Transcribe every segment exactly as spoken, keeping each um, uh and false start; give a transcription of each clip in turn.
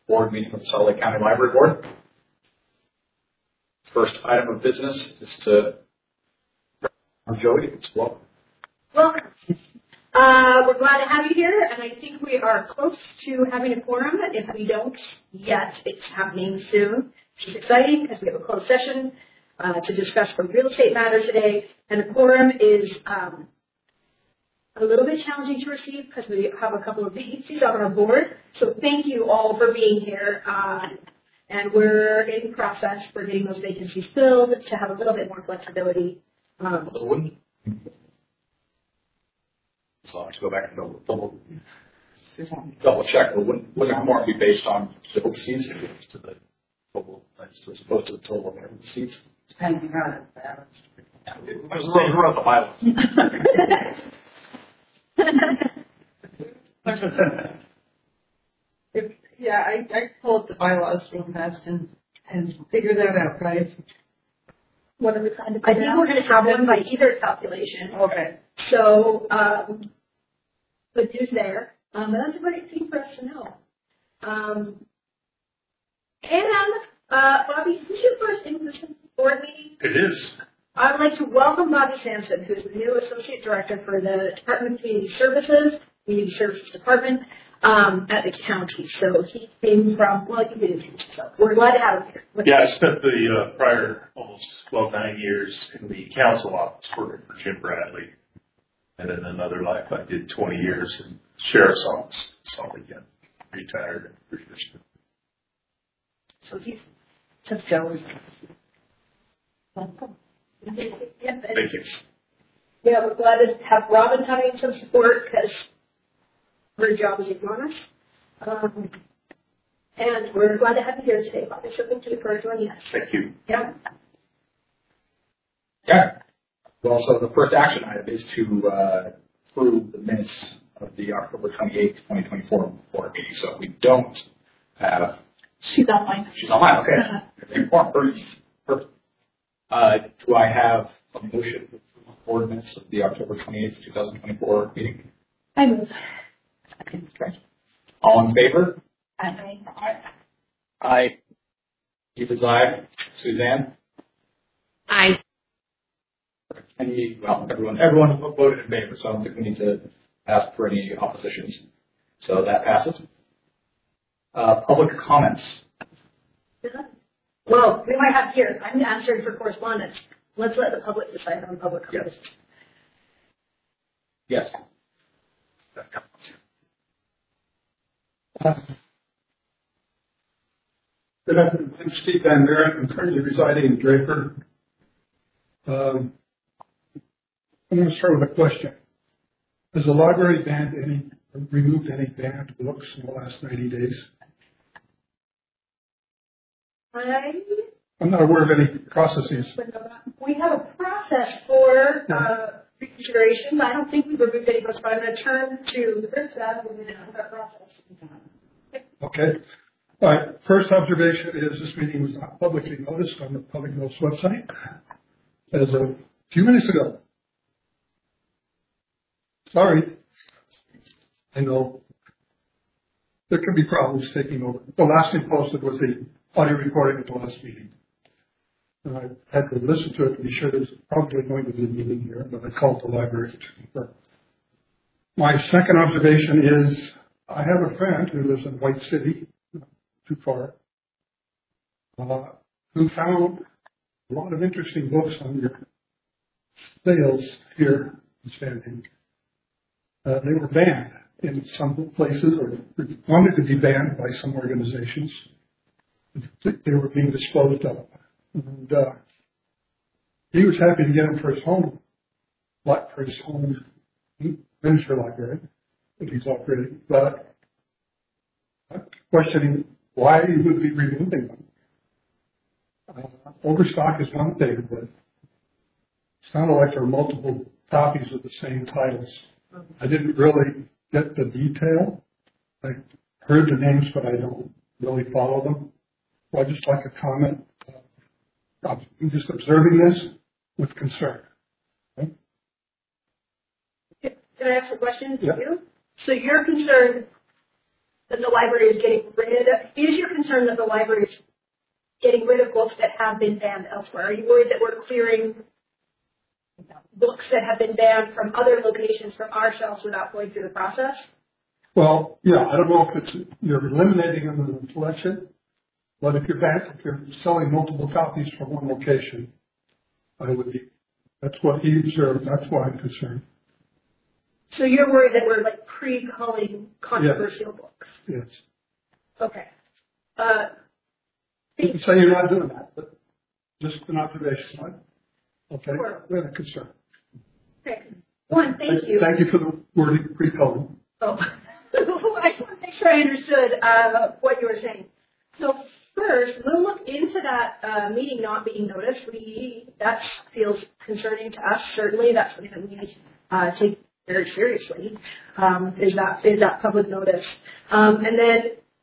board meeting of the Salt Lake County Library Board. First item of business is to Jody. It's welcome. Welcome. Uh, we're glad to have you here, and I think we are close to having a quorum. If we don't yet, it's happening soon, which is exciting because we have a closed session uh, to discuss some real estate matters today. And the quorum is um, a little bit challenging to receive because we have a couple of vacancies on our board. So thank you all for being here. Uh, and we're in the process for getting those vacancies filled to have a little bit more flexibility. Um, So I have to go back and double, double, double check. But wouldn't, wouldn't the quorum be based on total seats to the total, as opposed to the total of every seats? Depending on it. I was wrote, wrote the bylaws. if, yeah, I, I pulled the bylaws real fast and, and figured that out, right? What are we trying to I think we're going to have them by either calculation. Okay. So, um, good news there. Um, but that's a great thing for us to know. Um, and, uh, Bobby, is this your first in-person board meeting? It is. I'd like to welcome Bobby Sampson, who's the new Associate Director for the Department of Community Services, Community Services Department, um, at the county. So he came from, well, you did, so we're glad to have him here. What's yeah, I spent the uh, prior almost, well, nine years in the council office working for Jim Bradley. And in another life, I did twenty years in the sheriff's office. So again, retired. So he's just Joe's. Welcome. Yeah, Thank you. Yeah, we're glad to have Robin having some support because her job is enormous. Um, and we're glad to have you here today, Bobby. So thank you for joining us. Thank you. Yeah. Yeah. Well, so the first action item is to uh, approve the minutes of the October twenty-eighth, twenty twenty-four board meeting. So if we don't have... She's online. She's online, okay. Uh-huh. Perfect. Uh, do I have a motion for the board minutes of the October twenty-eighth, twenty twenty-four meeting? I move. All in favor? Aye. Aye. Aye. Keith is aye. Suzanne? Aye. Any, well, everyone, everyone voted in favor, so I don't think we need to ask for any oppositions. So that passes. Uh, public comments. Well, we might have here. I'm answering for correspondence. Let's let the public decide on public comments. Yes. Uh, Good afternoon. I'm Steve Van Maren. I'm currently residing in Draper. Um, I'm going to start with a question. Has the library banned any, removed any banned books in the last ninety days? I, I'm not aware of any processes. we have a process for uh, reconsideration. I don't think we've removed any books, but I'm going to turn to Chris to ask what that process. Okay. All right. First observation is this meeting was not publicly noticed on the Public Notice website as of a few minutes ago. Sorry. I know there could be problems taking over. The last thing posted was the audio recording of the last meeting. And I had to listen to it to be sure there's probably going to be a meeting here, but I called the library to confirm. My second observation is I have a friend who lives in White City, not too far, uh, who found a lot of interesting books on your sales here in Standing. Uh, they were banned in some places, or wanted to be banned by some organizations. They were being disposed of. And uh, he was happy to get them for his home, for his home miniature library that he's operating, but I'm questioning why he would be removing them. Uh, overstock is one thing, but it sounded like there were multiple copies of the same titles. I didn't really get the detail. I heard the names, but I don't really follow them. So I'd just like a comment. Uh, I'm just observing this with concern. Okay? Can I ask a question to yeah. you? So you're concerned that the library is getting rid of, is your concern that the library is getting rid of books that have been banned elsewhere? Are you worried that we're clearing books that have been banned from other locations from our shelves without going through the process? Well, yeah, I don't know if it's, you're eliminating them in the collection, but if you're back, if you're selling multiple copies from one location, I would be, that's what he observed, that's why I'm concerned. So you're worried that we're like pre-culling controversial yeah. books? Yes. Okay. Uh, you can say you're not doing that, but just an observation, right? Okay, sure. We have a concern. Okay. One, thank you. Thank you for the wording pre-culling. Oh, I just want to make sure I understood uh, what you were saying. So first, we'll look into that uh, meeting not being noticed. We that feels concerning to us. Certainly, that's something that we uh, take very seriously. Um, is that is that public notice? Um, and then,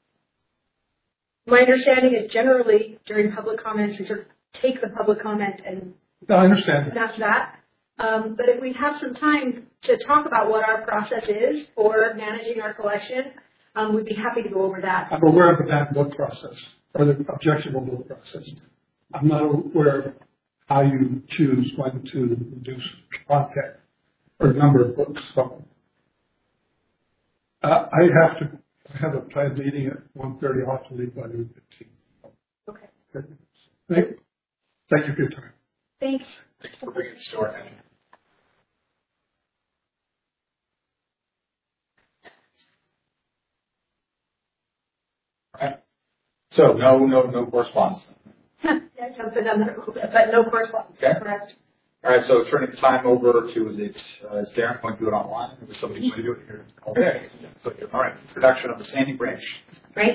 my understanding is generally during public comments, we sort of take the public comment and no, I understand. And that's that. Um, but if we have some time to talk about what our process is for managing our collection, um, we'd be happy to go over that. I'm aware of the banned book process, or the objectionable book process. I'm not aware of how you choose when to reduce content or number of books. So uh, I have to I have a planned meeting at one thirty. I'll have to leave by noon fifteen. Okay. Okay. Thank, thank you for your time. Thanks. Thanks for bringing it to our attention. All right. So no, no, no correspondence. Yeah, I jumped in on that a little bit, but no correspondence. Okay. Correct. All right. So turning the time over to is it uh, is Darren going to do it online, or is somebody going to do it here? Okay. So, all right. Introduction of the Sandy Branch. Great.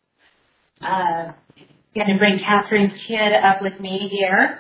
Uh, going to bring Catherine Kidd up with me here.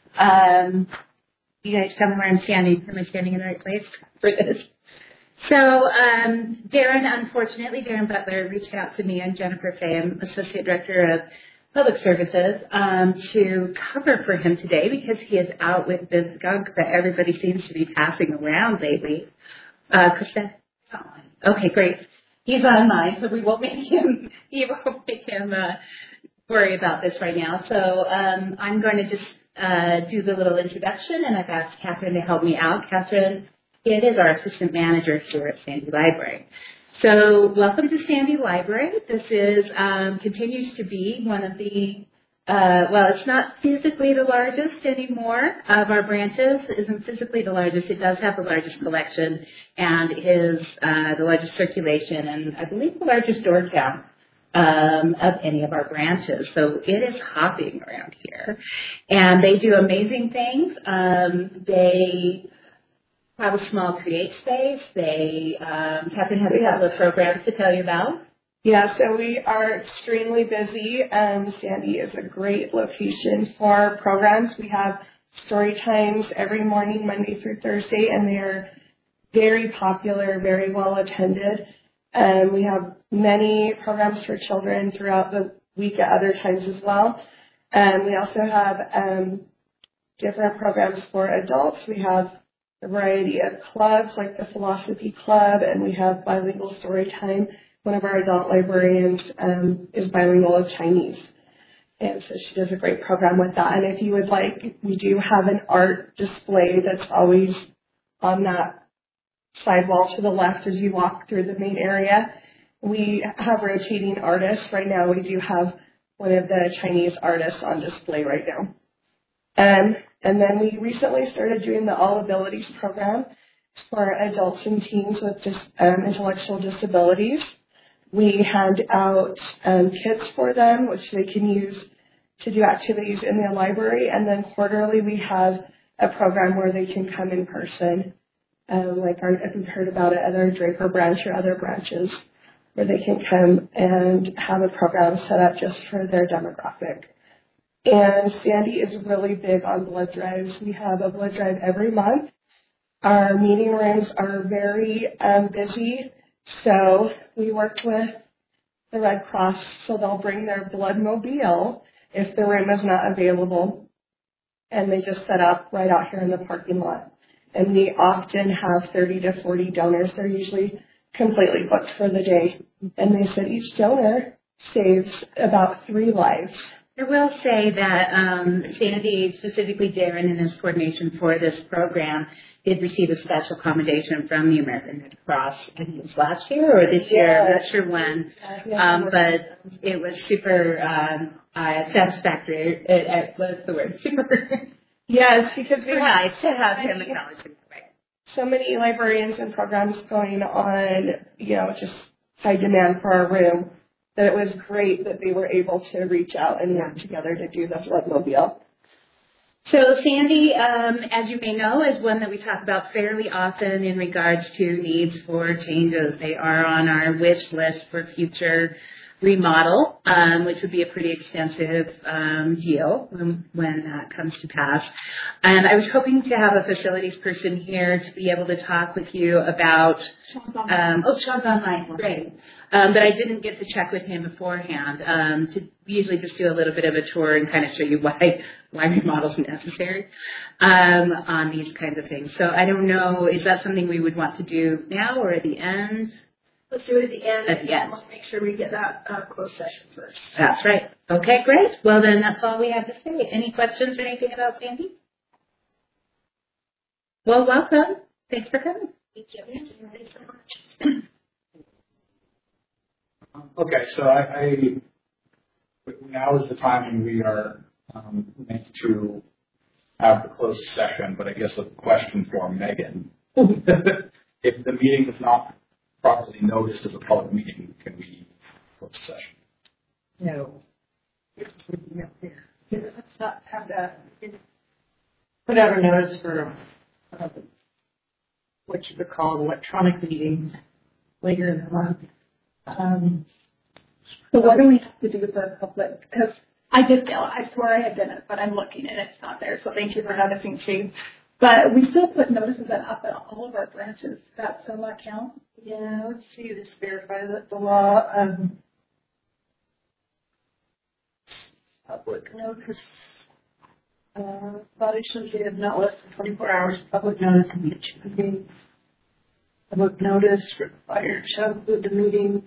Um, you guys tell me where I'm standing. Am I standing in the right place for this? So, um, Darren, unfortunately, Darren Butler reached out to me. I'm Jennifer Fay. I'm Associate Director of Public Services, um, to cover for him today because he is out with this gunk that everybody seems to be passing around lately. Uh, Krista? Okay, great. He's on mine, so we won't make him, he won't make him, uh, worry about this right now. So, um, I'm going to just Uh, do the little introduction, and I've asked Catherine to help me out. Catherine, it is our assistant manager here at Sandy Library. So, welcome to Sandy Library. This is um, continues to be one of the uh, well, it's not physically the largest anymore of our branches. It isn't physically the largest. It does have the largest collection and is uh, the largest circulation, and I believe the largest door count Um, of any of our branches. So it is hopping around here. And they do amazing things. Um, they have a small create space. They, um, Catherine, have a couple of programs to tell you about? Yeah, so we are extremely busy. Um, Sandy is a great location for programs. We have story times every morning, Monday through Thursday, and they are very popular, very well attended. Um, we have many programs for children throughout the week at other times as well. Um, we also have um, different programs for adults. We have a variety of clubs like the Philosophy Club, and we have bilingual story time. One of our adult librarians um, is bilingual of Chinese, and so she does a great program with that. And if you would like, we do have an art display that's always on that sidewall to the left as you walk through the main area. We have rotating artists. Right now we do have one of the Chinese artists on display right now. Um, and then we recently started doing the All Abilities program for adults and teens with dis, um, intellectual disabilities. We hand out um, kits for them, which they can use to do activities in the library. And then quarterly we have a program where they can come in person. Um, like our, if you've heard about it at our Draper branch or other branches, where they can come and have a program set up just for their demographic. And Sandy is really big on blood drives. We have a blood drive every month. Our meeting rooms are very um, busy, so we worked with the Red Cross, so they'll bring their blood mobile if the room is not available, and they just set up right out here in the parking lot. And we often have thirty to forty donors. They're usually completely booked for the day. And they said each donor saves about three lives. I will say that um, Sandy, specifically Darren and his coordination for this program, did receive a special commendation from the American Red Cross. I think it was last year or this year. I'm not sure when. Um, but it was super um, uh, satisfactory. It, it, what's the word? Super, Yes, because we super have nice to have him acknowledged. so many librarians and programs going on, you know, just high demand for our room, that it was great that they were able to reach out and work together to do the Floodmobile. So Sandy, um, as you may know, is one that we talk about fairly often in regards to needs for changes. They are on our wish list for future remodel, um, which would be a pretty extensive um, deal when, when that comes to pass. And I was hoping to have a facilities person here to be able to talk with you about. Um, oh, Sean's online, great. Um, but I didn't get to check with him beforehand. Um, to usually just do a little bit of a tour and kind of show you why why remodels are necessary um, on these kinds of things. So I don't know, is that something we would want to do now or at the end? Let's do it at the end. At the end. Let's make sure we get that uh, closed session first. That's right. Okay, great. Well, then that's all we have to say. Any questions or anything about Sandy? Well, welcome. Thanks for coming. Thank you. Thank you so much. Okay, so I, I now is the time when we are um, meant to have the closed session, but I guess a question for Megan. If the meeting is not properly noticed as a public meeting, can we close the session? No. Let's not have that. Put out a notice for uh, what you would call an electronic meeting later in the month. Um, So what do we have to do for public? Because I did fail. I swear I had done it, but I'm looking and it's not there. So thank you for noticing, Steve. But we still put notices up at all of our branches. That still not count? yeah, let's see. Just verify that the law. Um, public notice. Uh, body should give not less than twenty-four hours of public notice of each meeting. Public notice required shall include the meeting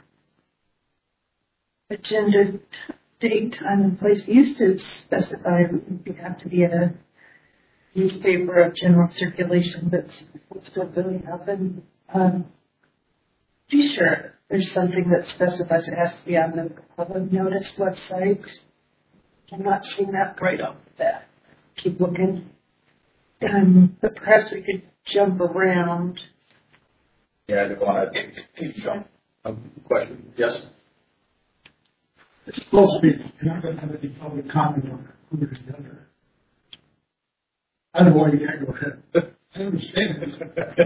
agenda, date, time, and place. Used to specify it would have to be a newspaper of general circulation, but it's still really happen. Um, be sure there's something that specifies it has to be on the public notice website. I'm not seeing that right off the bat. Keep looking. Um, but perhaps we could jump around. Yeah, I do want to jump. Um, question? Yes? It's supposed to be, you're not going to have any public comment on it, who is the other. I don't know why you can't go ahead. I understand.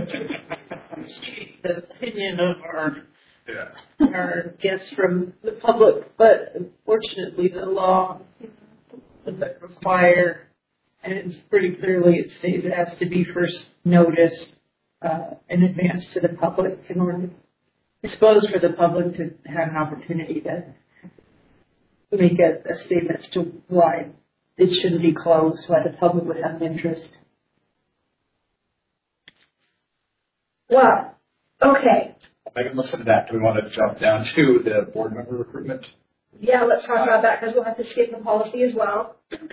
The opinion of our Yeah. our guests from the public, but unfortunately the law doesn't require, and it's pretty clearly it states it has to be first noticed uh, in advance to the public in order, I suppose, for the public to have an opportunity to make a, a statement as to why it shouldn't be closed, why the public would have an interest. Wow. Okay. Megan, listen to that. Do we want to jump down to the board member recruitment? Yeah, let's talk about that because we'll have to skip the policy as well.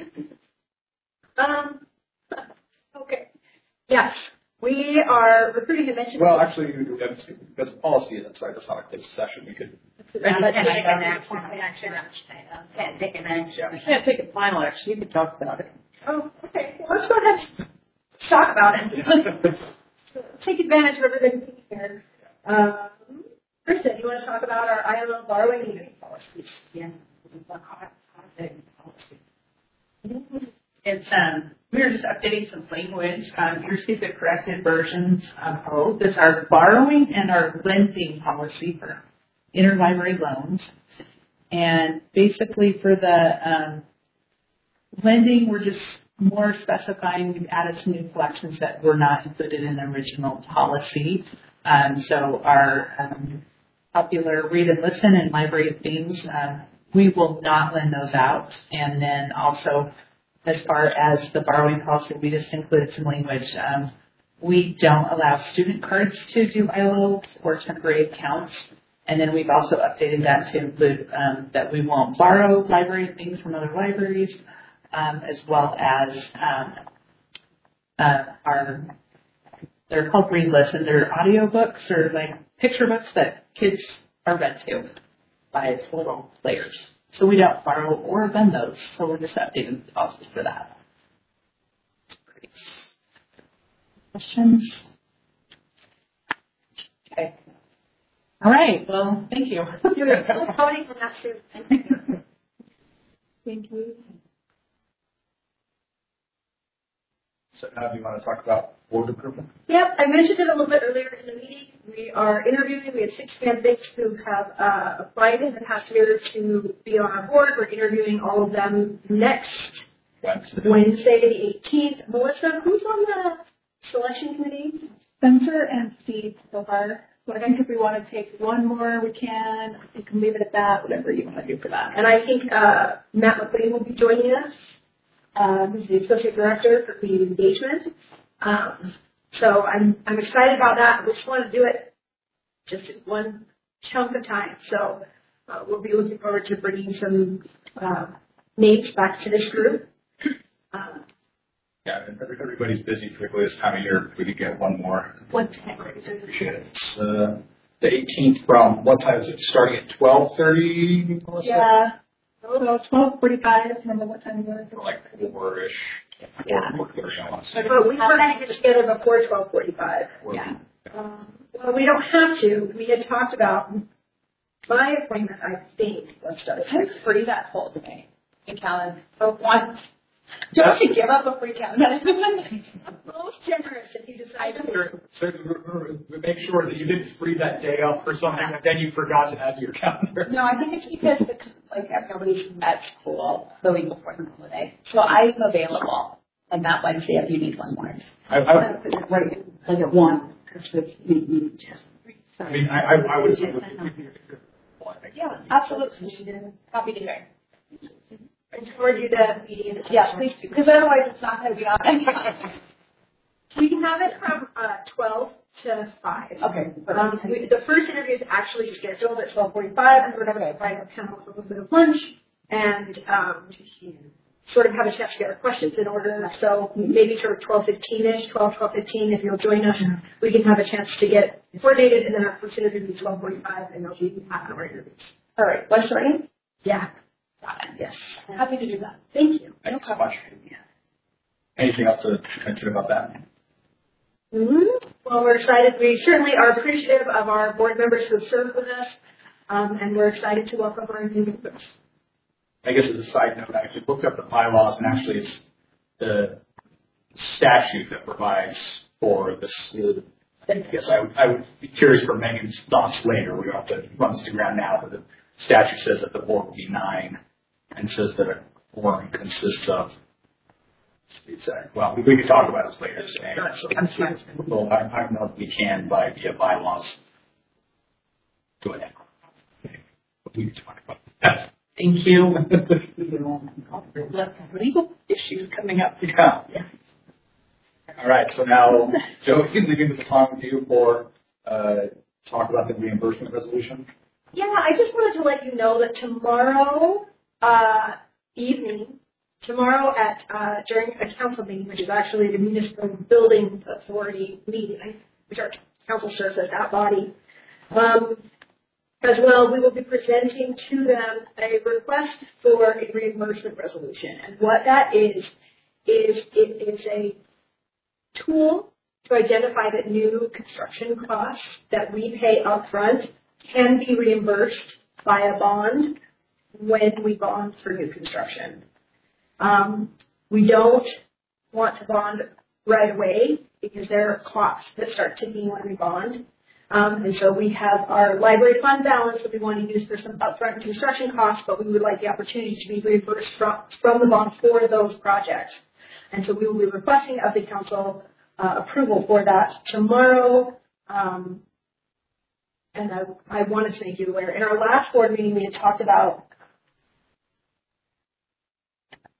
Um. Okay. Yes, we are recruiting a mention. Well, actually, because of policy, that's right. That's not a closed session. We could. Take an action. Can't take an action. You can't take a final action, you can talk about it. Oh, okay. Well, let's go ahead and talk about it. Take advantage of everybody being here. Um, Kristen, you want to talk about our I L O borrowing and giving policies? Yeah. It's, um, we are just updating some language. Um, you received the corrected versions of both. It's our borrowing and our lending policy for interlibrary loans. And basically for the um, lending, we're just more specifying. We've added some new collections that were not included in the original policy. Um, so our um, popular read and listen and library of themes, uh, we will not lend those out. And then also, as far as the borrowing policy, we just included some language. Um, we don't allow student cards to do I L Os or temporary accounts. And then we've also updated that to include um, that we won't borrow library things from other libraries, um, as well as um, uh, our, they're called Read Listen. They're audio books or like picture books that kids are read to by little players. So we don't borrow or vend those. So we're just updating the policy for that. Great. Questions? Okay. All right. Well, thank you. You're voting on that too. Thank you. So now do you want to talk about board recruitment? Yep, I mentioned it a little bit earlier in the meeting. We are interviewing. We have six candidates who have uh, applied in the past year to be on our board. We're interviewing all of them next Wednesday. Wednesday, the eighteenth. Melissa, who's on the selection committee? Spencer and Steve so far. So I think if we want to take one more, we can. We can leave it at that, whatever you want to do for that. And I think uh, Matt McLean will be joining us. Uh, he's the associate director for community engagement. Um, so I'm I'm excited about that. We just want to do it just in one chunk of time. So uh, we'll be looking forward to bringing some uh, names back to this group. Um, Yeah, and every- everybody's busy, particularly this time of year. If we could get one more, what time? I appreciate it. It's uh, the eighteenth from, what time is it? Starting at twelve thirty, Melissa? Yeah. So twelve forty-five. Remember what time you were? Or like four-ish, four, four thirty, I want to say. But we were going to get together before twelve forty-five. Yeah. Um, well, we don't have to. We had talked about my appointment, I think, was started. I'm free that whole day in calendar. Oh, once. Don't you give up a free calendar? Most generous, and he decided. So, so make sure that you didn't free that day up for something that then you forgot to add to your calendar. No, I think it's because the, like everybody's at school the week before the holiday, so I'm available on that Wednesday if you need one more. I, I, Right, like at one. I mean, I, I, I would. Yeah, absolutely. Happy to hear. And forward you the meeting. Yeah, please do, because otherwise it's not going to be on. We can have it from uh, twelve to five. Okay. Um, we, the first interview is actually scheduled at twelve forty-five, and we're going to provide a panel with a little bit of lunch and um, sort of have a chance to get our questions in order. So maybe sort of twelve fifteen-ish, twelve, twelve fifteen, if you'll join us, we can have a chance to get coordinated, and then our first interview will be twelve forty-five, and there'll be half an hour interviews. All right, what's your name? Yeah. Yes. Happy to do that. Thank you. Thanks so much. Anything else to mention about that? Mm-hmm. Well, we're excited. We certainly are appreciative of our board members who have served with us, um, and we're excited to welcome our new members. I guess as a side note, I actually looked up the bylaws, and actually it's the statute that provides for this. Uh, I guess I would, I would be curious for Megan's thoughts later. We don't have to run this to ground now, but the statute says that the board will be nine, and says that a quorum consists of. Exactly. Well, we can talk about this later today. So, well, I, I don't know if we can by via bylaws. Go ahead. We can talk about that. Thank you. Legal issues coming up. Yeah. All right. So now, Joe, you can leave the baton with you for uh, talk about the reimbursement resolution. Yeah, I just wanted to let you know that tomorrow uh, evening, tomorrow at uh, during a council meeting, which is actually the municipal building authority meeting, which our council serves as that body. Um, as well, we will be presenting to them a request for a reimbursement resolution. And what that is, is it is a tool to identify that new construction costs that we pay upfront can be reimbursed by a bond when we bond for new construction. Um, we don't want to bond right away because there are clocks that start ticking when we bond. Um, and so we have our library fund balance that we want to use for some upfront construction costs, but we would like the opportunity to be reimbursed from, from the bond for those projects. And so we will be requesting of the council uh, approval for that tomorrow. Um, and I, I wanted to make you aware. In our last board meeting, we had talked about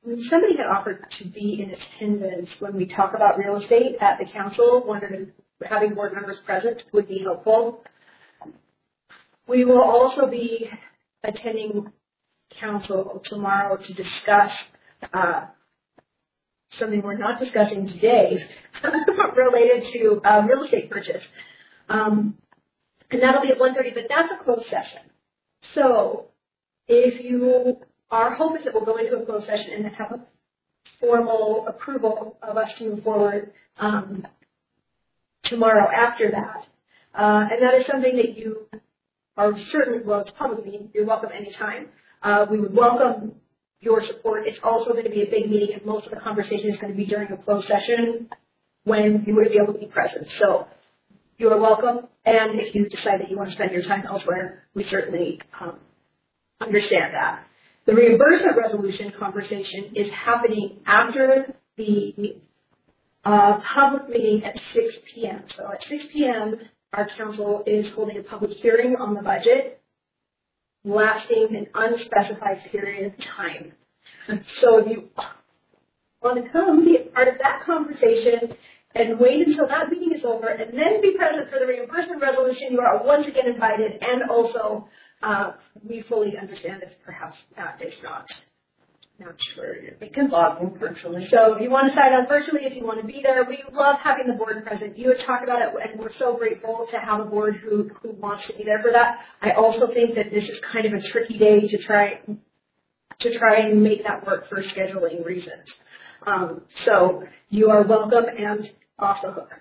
somebody had offered to be in attendance when we talk about real estate at the council, wondered if having board members present would be helpful. We will also be attending council tomorrow to discuss uh, something we're not discussing today related to uh, real estate purchase. Um, and that'll be at one thirty, but that's a closed session. So if you, our hope is that we'll go into a closed session and then have a formal approval of us to move forward um, tomorrow after that. Uh, and that is something that you are certainly, well, it's public meeting, you're welcome anytime. Uh, we would welcome your support. It's also going to be a big meeting, and most of the conversation is going to be during a closed session when you would be able to be present. So you are welcome, and if you decide that you want to spend your time elsewhere, we certainly um, understand that. The reimbursement resolution conversation is happening after the uh, public meeting at six p.m. So at six p.m., our council is holding a public hearing on the budget, lasting an unspecified period of time. So if you want to come be a part of that conversation and wait until that meeting is over and then be present for the reimbursement resolution, you are once again invited. And also, uh, we fully understand if perhaps that is not, not sure. We can log in virtually. So if you want to sign on virtually, if you want to be there, we love having the board present. You had talked about it, and we're so grateful to have a board who, who wants to be there for that. I also think that this is kind of a tricky day to try to try and make that work for scheduling reasons. Um, so you are welcome and off the hook.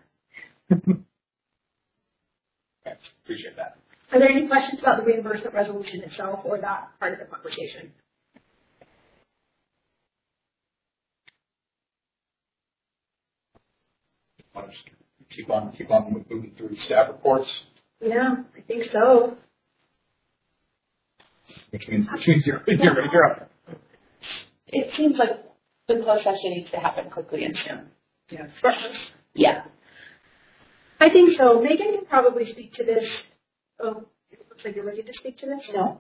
Okay, appreciate that. Are there any questions about the reimbursement resolution itself or that part of the conversation? Want to just keep on, keep on moving through staff reports, Yeah, I think so. which means, which means you're, you're, you're up. It seems like the closed session needs to happen quickly and soon. Yes. Yeah. I think so. Megan can probably speak to this. Oh, it looks like you're ready to speak to this. No.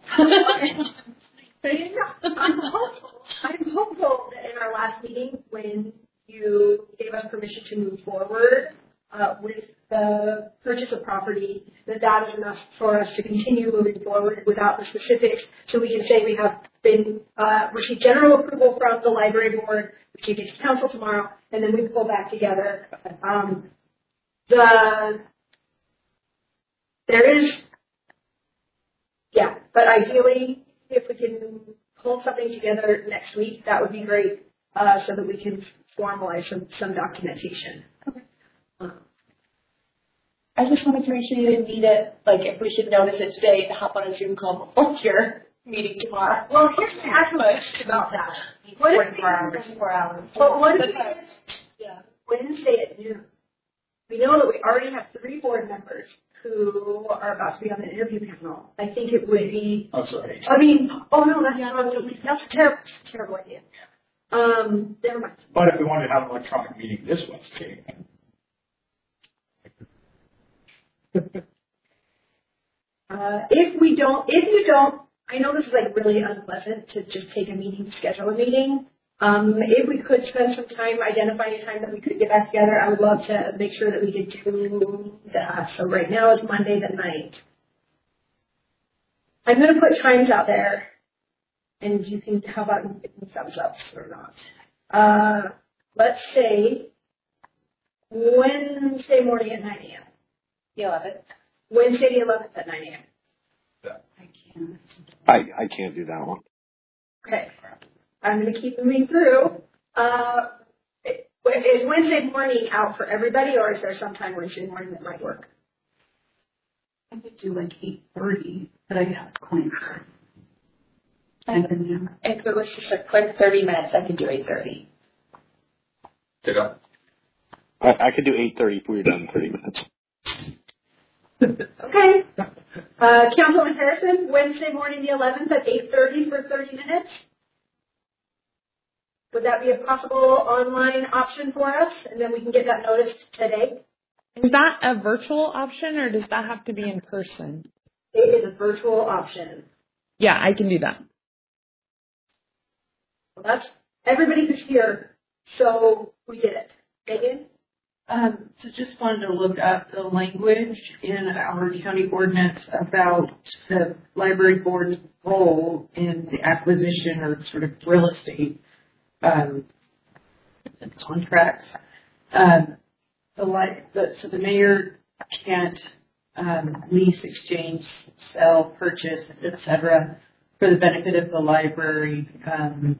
I'm hopeful. I'm hopeful that in our last meeting, when you gave us permission to move forward uh, with the purchase of property, that that is enough for us to continue moving forward without the specifics. So we can say we have been uh, received general approval from the library board, we take it to council tomorrow, and then we pull back together. Um, the there is, yeah, but ideally, if we can pull something together next week, that would be great, uh, so that we can formalize some, some documentation. Okay. Uh, I just wanted to make sure you didn't need it, like if we should notice it today to hop on a Zoom call before your meeting tomorrow. well, here's the actual question about that. What if twenty-four hours. twenty-four hours. But what if Okay. it's Yeah. Wednesday at noon? We know that we already have three board members who are about to be on the interview panel. I think it would be, Oh, sorry. I mean, oh no, that's, that's a terrible, that's a terrible idea. Um, never mind. But if we wanted to have an electronic meeting this Wednesday, Uh, if we don't, if you don't, I know this is like really unpleasant to just take a meeting, schedule a meeting. Um, if we could spend some time identifying a time that we could get back together, I would love to make sure that we could do that. So right now is Monday the ninth. I'm going to put times out there, and you can, how about you give me thumbs up or not? Uh, let's say Wednesday morning at nine a.m. The eleventh. Wednesday the eleventh at nine a.m. I can't. I, I can't do that one. Okay. I'm going to keep moving through. Uh, is Wednesday morning out for everybody, or is there some time Wednesday morning that might work? I could do like eight thirty, but I have clients. And then, If it was just a quick thirty minutes, I could do eight thirty. Ditto. I, I could do eight thirty if we were done in thirty minutes. Okay. Uh, Councilman Harrison, Wednesday morning the eleventh at eight thirty for thirty minutes. Would that be a possible online option for us? And then we can get that noticed today. Is that a virtual option or does that have to be in person? It is a virtual option. Yeah, I can do that. Well, that's everybody who's here, so we did it. Megan? Um, so just wanted to look up the language in our county ordinance about the library board's role in the acquisition or sort of real estate um, contracts. Um, the, li- the so the mayor can't um, lease, exchange, sell, purchase, et cetera, for the benefit of the library. Um,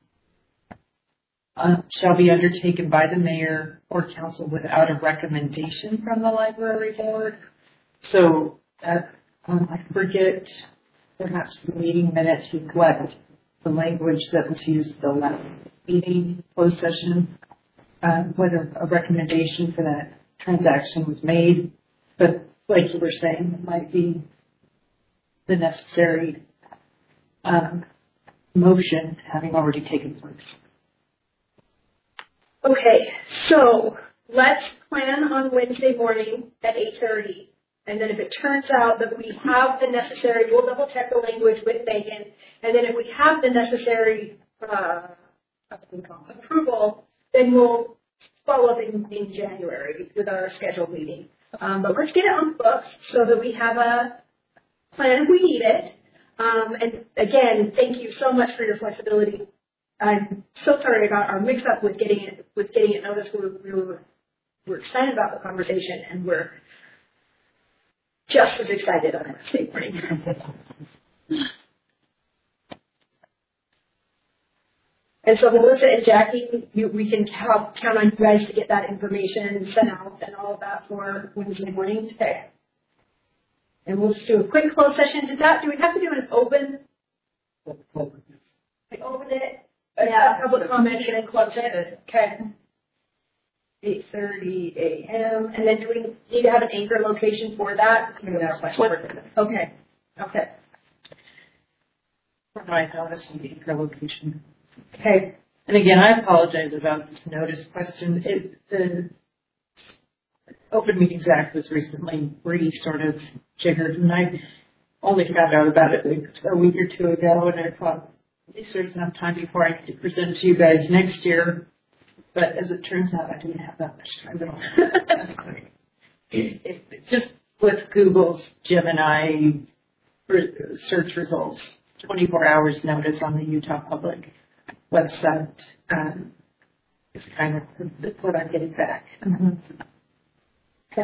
Uh, shall be undertaken by the mayor or council without a recommendation from the library board. So uh, um, I forget, perhaps the meeting minutes reflect the language that was used at the last meeting, closed session, uh, whether a recommendation for that transaction was made. But like you were saying, it might be the necessary um, motion having already taken place. Okay, so let's plan on Wednesday morning at eight thirty. And then if it turns out that we have the necessary, we'll double check the language with Megan. And then if we have the necessary uh, approval, then we'll follow up in, in January with our scheduled meeting. Um, but let's get it on the books so that we have a plan if we need it. Um, and again, thank you so much for your flexibility. I'm so sorry about our mix-up with getting it with getting it noticed. We were, we were we're excited about the conversation, and we're just as excited on Wednesday morning. And so Melissa and Jackie, you, we can count, count on you guys to get that information sent out and all of that for Wednesday morning today. And we'll just do a quick closed session. Did that? Do we have to do an open? Like open it. Yeah, a public comment and then close it. Okay. eight thirty a.m. And then do we need to have an anchor location for that? Okay. Okay. For my notice and the anchor location. Okay. And again, I apologize about this notice question. It, the Open Meetings Act was recently re sort of jiggered, and I only found out about it a week or two ago, and I thought, at least there's enough time before I can present to you guys next year. But as it turns out, I didn't have that much time at all. it, it, just with Google's Gemini search results, twenty-four hours notice on the Utah Public website um, is kind of what I'm getting back. Mm-hmm. Okay.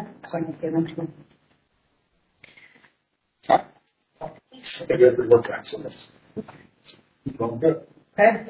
Maybe every work back on this. Well, good. Okay.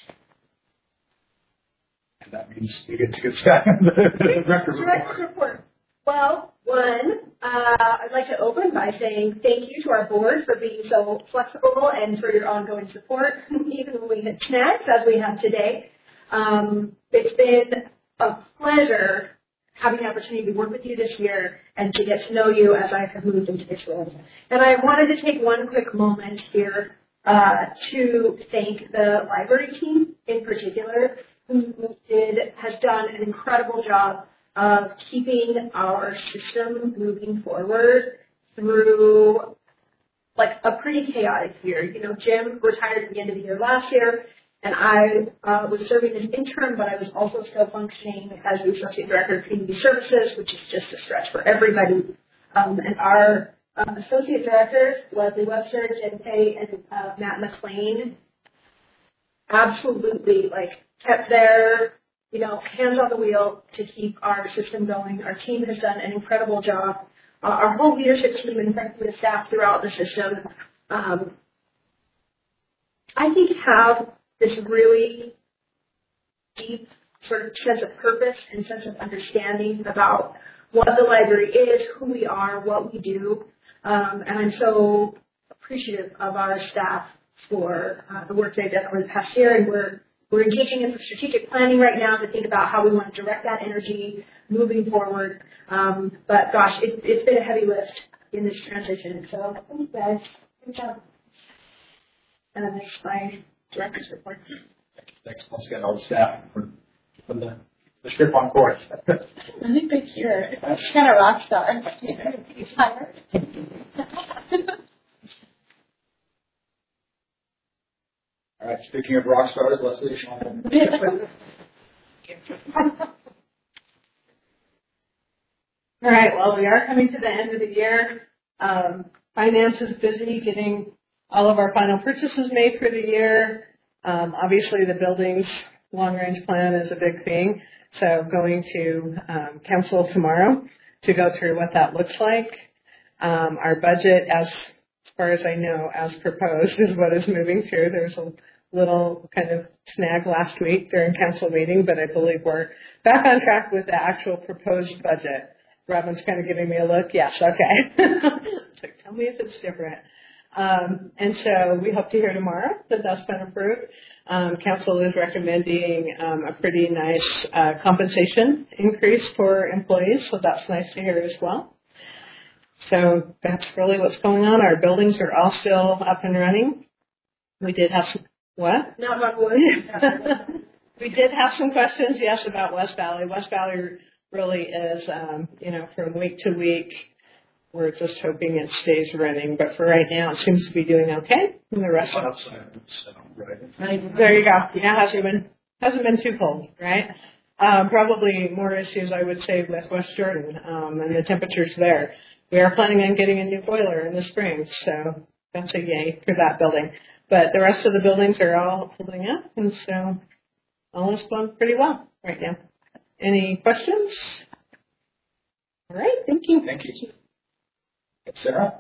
And that means we get to get started. The record Director's report. Well, one, uh, I'd like to open by saying thank you to our board for being so flexible and for your ongoing support, even when we hit snags as we have today. Um, it's been a pleasure having the opportunity to work with you this year and to get to know you as I have moved into this role. And I wanted to take one quick moment here uh, to thank the library team in particular, who did, has done an incredible job of keeping our system moving forward through like a pretty chaotic year. You know, Jim retired at the end of the year last year, and I uh, was serving as interim, but I was also still functioning as the Associate Director of Community Services, which is just a stretch for everybody. Um, and our uh, Associate Directors, Leslie Webster, Jen Pay, and uh, Matt McLean, absolutely like kept their, you know, hands on the wheel to keep our system going. Our team has done an incredible job. Uh, our whole leadership team and frankly the staff throughout the system, um, I think have this really deep sort of sense of purpose and sense of understanding about what the library is, who we are, what we do. Um, and I'm so appreciative of our staff for uh, the work they've done over the past year. And we're, we're engaging in some strategic planning right now to think about how we want to direct that energy moving forward. Um, but gosh, it, it's been a heavy lift in this transition. So thank you guys. Good job. And then next slide. Director's report. Thanks once again, all the staff, for putting the, the ship on course. I think big here. She's kind of rock star. All right, Speaking of rock stars, Leslie Sean. All right, well, we are coming to the end of the year. Um, finance is busy getting all of our final purchases made for the year. Um, obviously, the building's long-range plan is a big thing. So going to um, council tomorrow to go through what that looks like. Um, our budget, as, as far as I know, as proposed, is what is moving through. There's a little kind of snag last week during council meeting, but I believe we're back on track with the actual proposed budget. Robin's kind of giving me a look. Yes, okay. So tell me if it's different. Um, and so we hope to hear tomorrow that that's been approved. Um, council is recommending um, a pretty nice uh, compensation increase for employees, so that's nice to hear as well. So that's really what's going on. Our buildings are all still up and running. We did have some, what? Not about wood. We did have some questions, yes, about West Valley. West Valley really is, um, you know, from week to week, we're just hoping it stays running. But for right now, it seems to be doing okay. And the rest of it, there you go. Yeah, hasn't been hasn't been too cold, right? Um, probably more issues, I would say, with West Jordan um, and the temperatures there. We are planning on getting a new boiler in the spring, so that's a yay for that building. But the rest of the buildings are all holding up, and so all is going pretty well right now. Any questions? All right, thank you. Thank you. Sarah?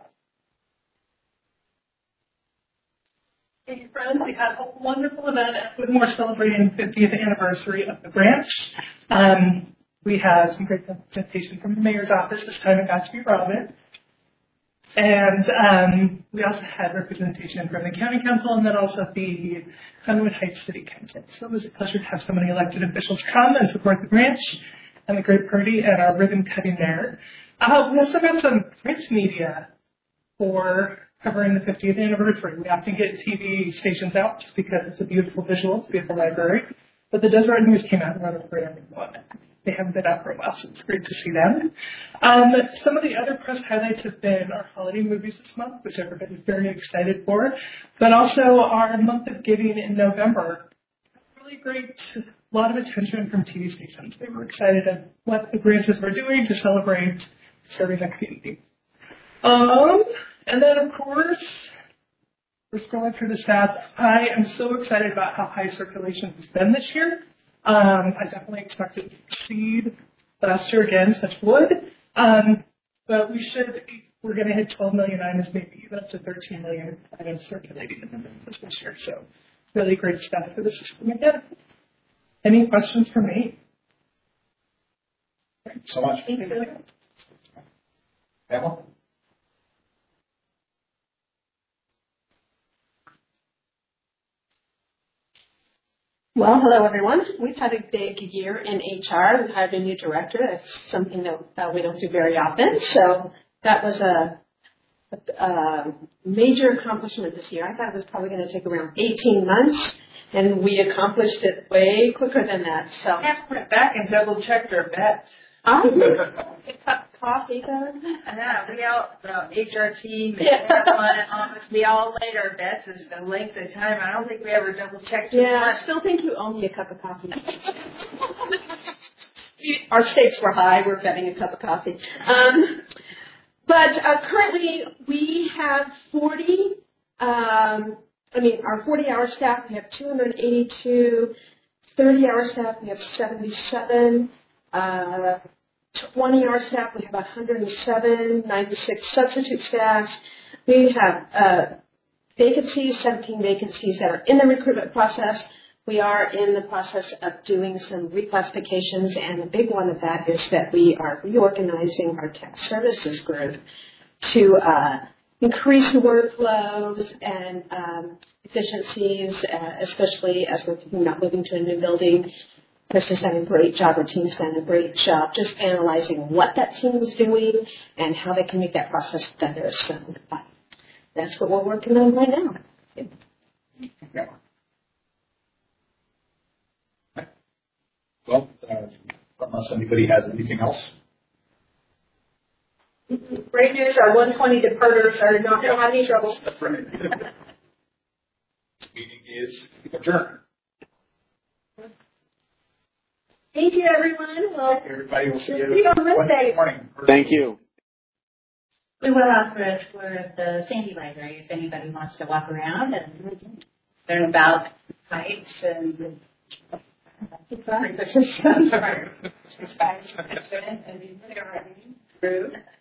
Hey friends, we had a wonderful event at Whitmore celebrating the fiftieth anniversary of the branch. Um, we had some great representation from the mayor's office. This time it got to be Robin. And um, we also had representation from the county council and then also the Glenwood Heights City Council. So it was a pleasure to have so many elected officials come and support the branch and the great party and our ribbon cutting there. Uh, we also got some print media for covering the fiftieth anniversary. We often get T V stations out just because it's a beautiful visual, it's a beautiful library. But the Deseret News came out and wrote a great one. They haven't been out for a while, so it's great to see them. Um, some of the other press highlights have been our holiday movies this month, which everybody's very excited for, but also our month of giving in November. Really great, a lot of attention from T V stations. They were excited at what the branches were doing to celebrate serving the community. Um, and then, of course, we're scrolling through the stats. I am so excited about how high circulation has been this year. Um, I definitely expect it to exceed last year again, such wood. Um, but we should, we're going to hit twelve million items, maybe even up to thirteen million items circulating in the business this year. So really great stuff for the system again. Any questions for me? Thank you so much. Thank you. Emma? Well, hello everyone. We've had a big year in H R. We've hired a new director. That's something that uh, we don't do very often. So that was a, a, a major accomplishment this year. I thought it was probably going to take around eighteen months, and we accomplished it way quicker than that. So I have to went back and double checked our bets. Oh, coffee though? Yeah, we all, the H R team, and Yeah. everyone in office, we all laid our bets as the length of time. I don't think we ever double checked too Yeah, I much. still think you owe me a cup of coffee. Our stakes were high. We're betting a cup of coffee. Um, but uh, currently, we have forty. Um, I mean, our forty-hour staff. We have two hundred eighty-two. thirty-hour staff. We have seventy-seven. Uh, twenty-hour staff. We have one hundred seven. ninety-six substitute staffs. We have uh, vacancies. seventeen vacancies that are in the recruitment process. We are in the process of doing some reclassifications, and the big one of that is that we are reorganizing our tech services group to uh, increase the workflows and um, efficiencies, uh, especially as we're thinking about moving to a new building. Chris has done a great job, our team's done a great job just analyzing what that team is doing and how they can make that process better. So uh, that's what we're working on right now. Yeah. Well, uh, unless anybody has anything else. Great news, our one twenty departers are not going to have any trouble. That's right. This meeting is adjourned. Thank you, everyone. Well, Everybody will see we'll you see you on Wednesday. morning. Thank you. We will offer a tour of the Sandy Library if anybody wants to walk around and learn about heights and Sorry.